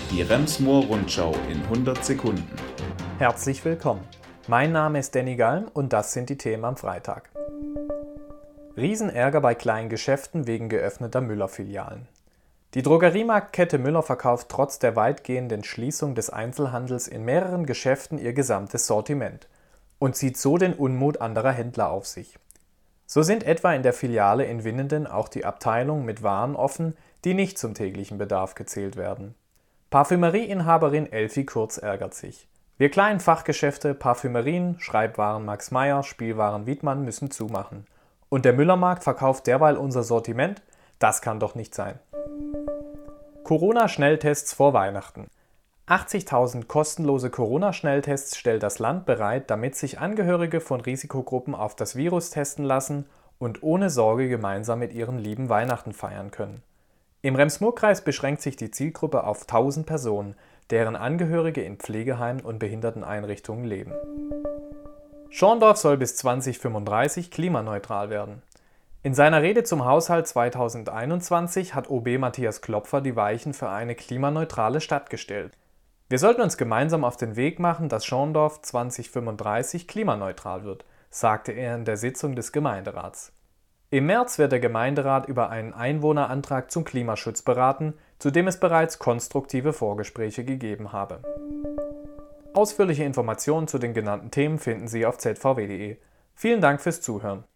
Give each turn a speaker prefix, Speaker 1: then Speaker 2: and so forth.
Speaker 1: Die Rems-Murr-Rundschau in 100 Sekunden.
Speaker 2: Herzlich willkommen. Mein Name ist Danny Galm und das sind die Themen am Freitag. Riesenärger bei kleinen Geschäften wegen geöffneter Müller-Filialen. Die Drogeriemarktkette Müller verkauft trotz der weitgehenden Schließung des Einzelhandels in mehreren Geschäften ihr gesamtes Sortiment und zieht so den Unmut anderer Händler auf sich. So sind etwa in der Filiale in Winnenden auch die Abteilungen mit Waren offen, die nicht zum täglichen Bedarf gezählt werden. Parfümerieinhaberin Elfi Kurz ärgert sich. Wir kleinen Fachgeschäfte, Parfümerien, Schreibwaren Max Meyer, Spielwaren Wiedmann müssen zumachen. Und der Müllermarkt verkauft derweil unser Sortiment? Das kann doch nicht sein. Corona-Schnelltests vor Weihnachten. 80.000 kostenlose Corona-Schnelltests stellt das Land bereit, damit sich Angehörige von Risikogruppen auf das Virus testen lassen und ohne Sorge gemeinsam mit ihren Lieben Weihnachten feiern können. Im Rems-Murr-Kreis beschränkt sich die Zielgruppe auf 1000 Personen, deren Angehörige in Pflegeheimen und Behinderteneinrichtungen leben. Schorndorf soll bis 2035 klimaneutral werden. In seiner Rede zum Haushalt 2021 hat OB Matthias Klopfer die Weichen für eine klimaneutrale Stadt gestellt. Wir sollten uns gemeinsam auf den Weg machen, dass Schorndorf 2035 klimaneutral wird, sagte er in der Sitzung des Gemeinderats. Im März wird der Gemeinderat über einen Einwohnerantrag zum Klimaschutz beraten, zu dem es bereits konstruktive Vorgespräche gegeben habe. Ausführliche Informationen zu den genannten Themen finden Sie auf zvw.de. Vielen Dank fürs Zuhören.